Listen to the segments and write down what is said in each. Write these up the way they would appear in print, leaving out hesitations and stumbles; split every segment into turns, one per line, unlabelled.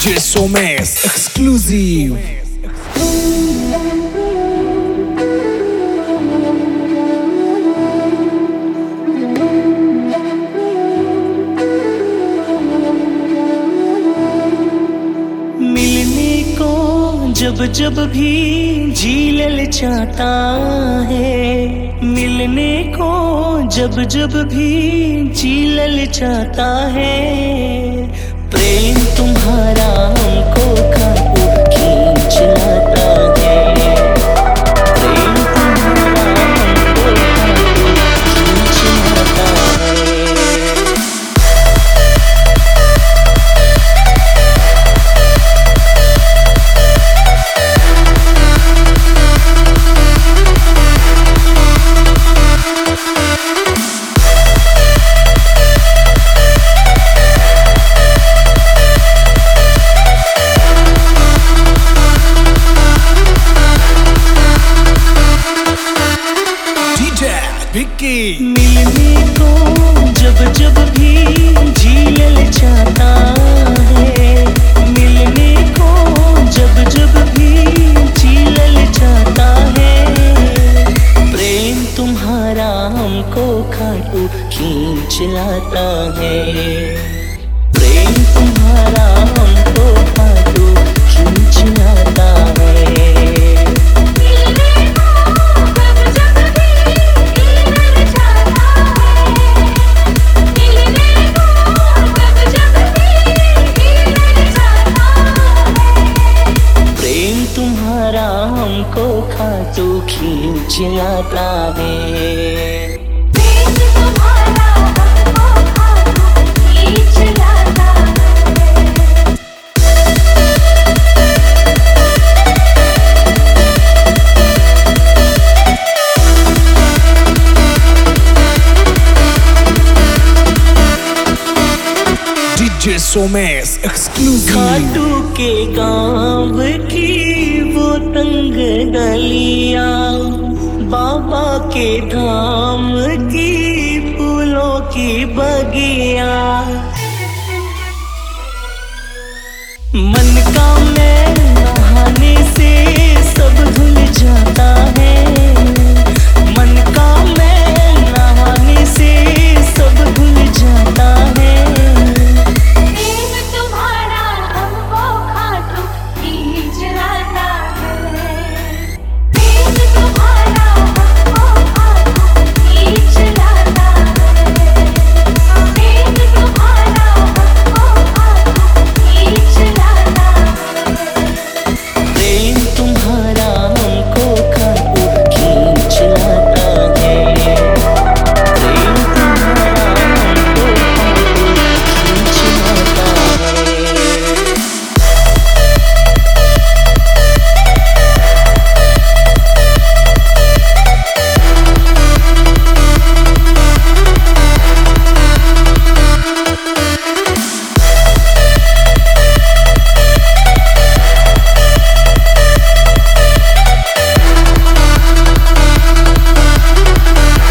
DJ Somes exclusive.
मिलने को जब जब भी जी ललचाता है, मिलने को जब जब भी जी ललचाता है। प्रेम तुम्हारा हमको खाटू खींच लाता है, प्रेम तुम्हारा हमको खाटू खींच लाता है। मिलने को जब जब भी जी ललचाता है, मिलने को जब जब भी जी ललचाता है। प्रेम तुम्हारा हमको खाटू खींच लाता है, प्रेम तुम्हारा हमको खाटू खींच लाता है। हमको खाटू खींच लाता है।
प्रेम तुम्हारा हमको खाटू खींच लाता
DJ Somes exclusive.
खाटू के गाँव की वो तंग गलियां, बाबा के धाम की फूलों की बगिया। मन का मैं नहाने से सब धुल जाता है, मन का मैं नहाने से सब भूल जाता है।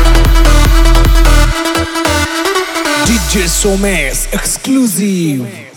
DJ Somes exclusive.